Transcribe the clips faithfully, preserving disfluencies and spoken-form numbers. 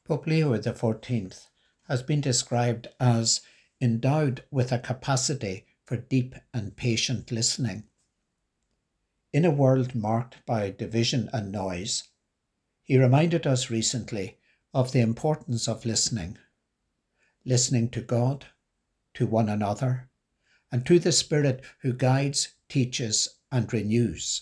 Pope Leo the fourteenth has been described as endowed with a capacity for deep and patient listening. In a world marked by division and noise, he reminded us recently of the importance of listening. Listening to God, to one another, and to the Spirit who guides, teaches, and renews.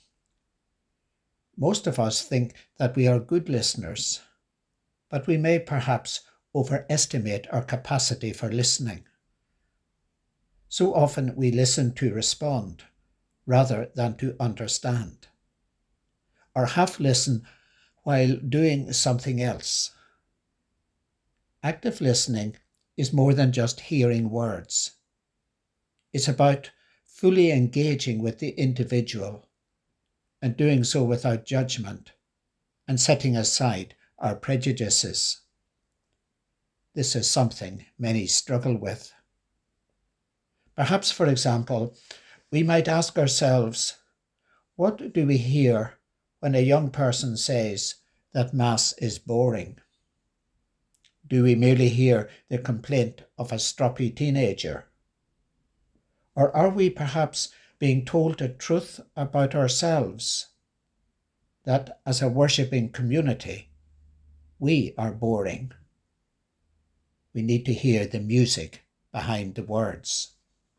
Most of us think that we are good listeners, but we may perhaps overestimate our capacity for listening. So often we listen to respond rather than to understand, or half listen while doing something else. Active listening is more than just hearing words. It's about fully engaging with the individual and doing so without judgment and setting aside our prejudices. This is something many struggle with. Perhaps, for example, we might ask ourselves, what do we hear when a young person says that Mass is boring? Do we merely hear the complaint of a stroppy teenager? Or are we perhaps being told the truth about ourselves, that as a worshipping community, we are boring? We need to hear the music behind the words.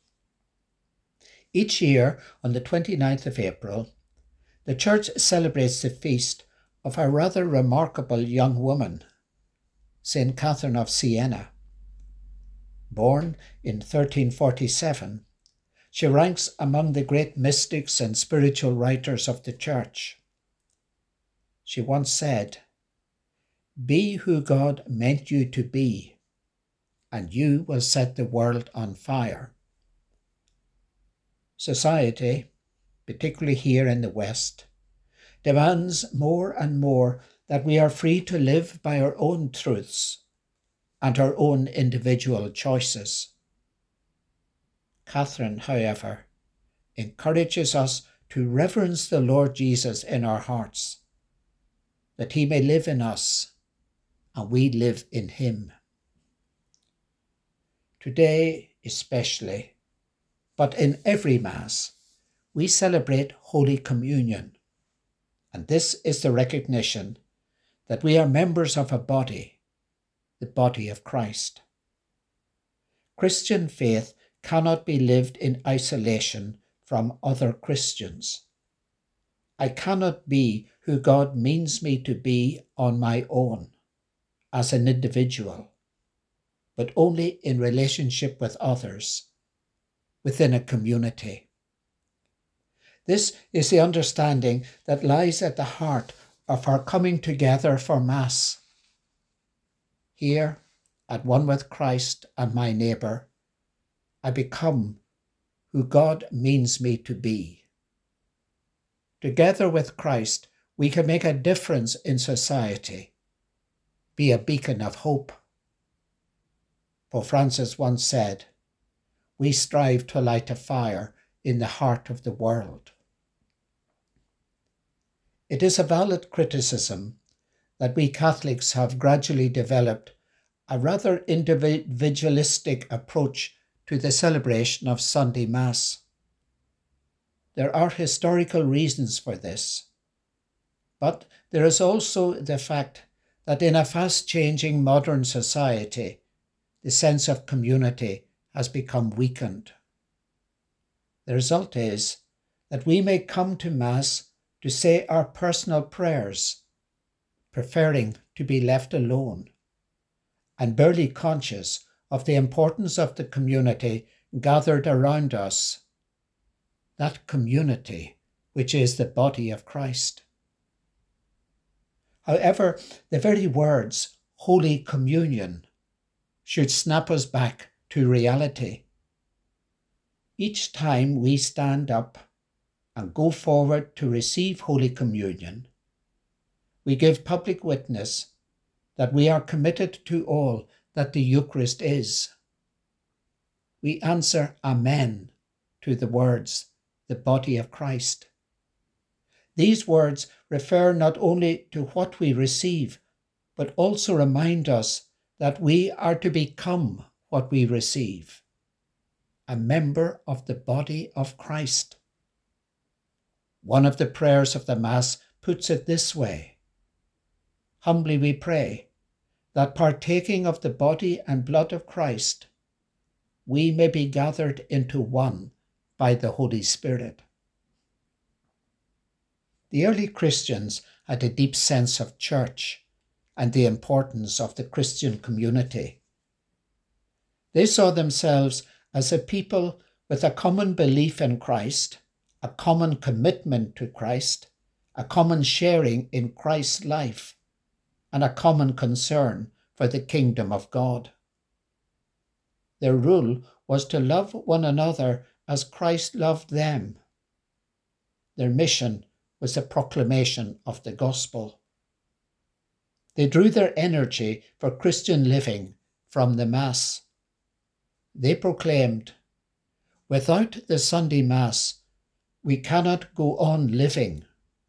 Each year, on the twenty-ninth of April, the Church celebrates the feast of a rather remarkable young woman, Saint Catherine of Siena. Born in thirteen forty-seven, she ranks among the great mystics and spiritual writers of the Church. She once said, "Be who God meant you to be, and you will set the world on fire." Society, particularly here in the West, demands more and more that we are free to live by our own truths and our own individual choices. Catherine, however, encourages us to reverence the Lord Jesus in our hearts, that he may live in us and we live in him. Today especially, but in every Mass, we celebrate Holy Communion, and this is the recognition that we are members of a body, the body of Christ. Christian faith cannot be lived in isolation from other Christians. I cannot be who God means me to be on my own, as an individual, but only in relationship with others, within a community. This is the understanding that lies at the heart of our coming together for Mass. Here, at one with Christ and my neighbour, I become who God means me to be. Together with Christ, we can make a difference in society, be a beacon of hope. Pope Francis once said, "We strive to light a fire in the heart of the world." It is a valid criticism that we Catholics have gradually developed a rather individualistic approach to the celebration of Sunday Mass. There are historical reasons for this, but there is also the fact that in a fast-changing modern society, the sense of community has become weakened. The result is that we may come to Mass to say our personal prayers, preferring to be left alone, and barely conscious of the importance of the community gathered around us, that community which is the body of Christ. However, the very words Holy Communion should snap us back to reality. Each time we stand up and go forward to receive Holy Communion, we give public witness that we are committed to all that the Eucharist is. We answer Amen to the words, the body of Christ. These words refer not only to what we receive, but also remind us that we are to become what we receive, a member of the body of Christ. One of the prayers of the Mass puts it this way: humbly we pray that, partaking of the body and blood of Christ, we may be gathered into one by the Holy Spirit. The early Christians had a deep sense of church and the importance of the Christian community. They saw themselves as a people with a common belief in Christ, a common commitment to Christ, a common sharing in Christ's life, and a common concern for the kingdom of God. Their rule was to love one another as Christ loved them. Their mission was the proclamation of the gospel. They drew their energy for Christian living from the Mass. They proclaimed, "Without the Sunday Mass, we cannot go on living."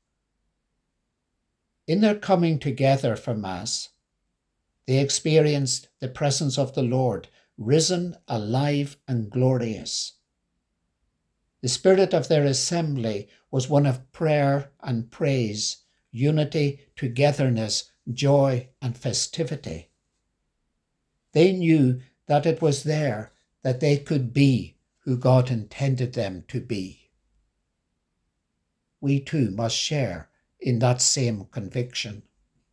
In their coming together for Mass, they experienced the presence of the Lord, risen, alive, and glorious. The spirit of their assembly was one of prayer and praise, unity, togetherness, joy, and festivity. They knew that it was there that they could be who God intended them to be. We too must share in that same conviction.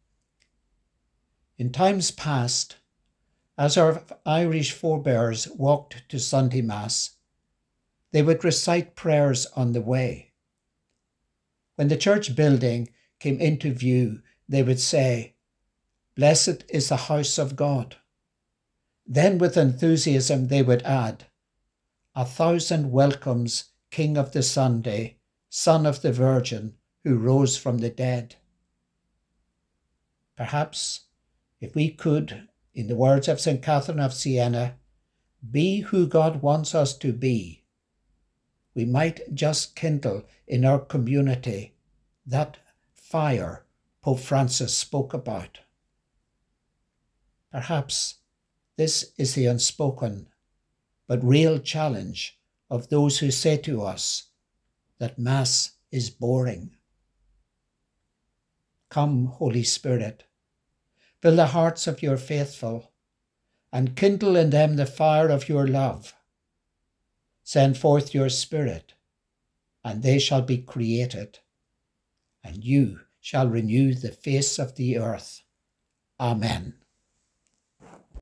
In times past, as our Irish forebears walked to Sunday Mass, they would recite prayers on the way. When the church building came into view, they would say, "Blessed is the house of God." Then with enthusiasm they would add, "A thousand welcomes, King of the Sunday, Son of the Virgin, who rose from the dead." Perhaps if we could, in the words of Saint Catherine of Siena, be who God wants us to be, we might just kindle in our community that fire Pope Francis spoke about. Perhaps this is the unspoken but real challenge of those who say to us that Mass is boring. Come, Holy Spirit, fill the hearts of your faithful, and kindle in them the fire of your love. Send forth your Spirit, and they shall be created, and you shall renew the face of the earth. Amen.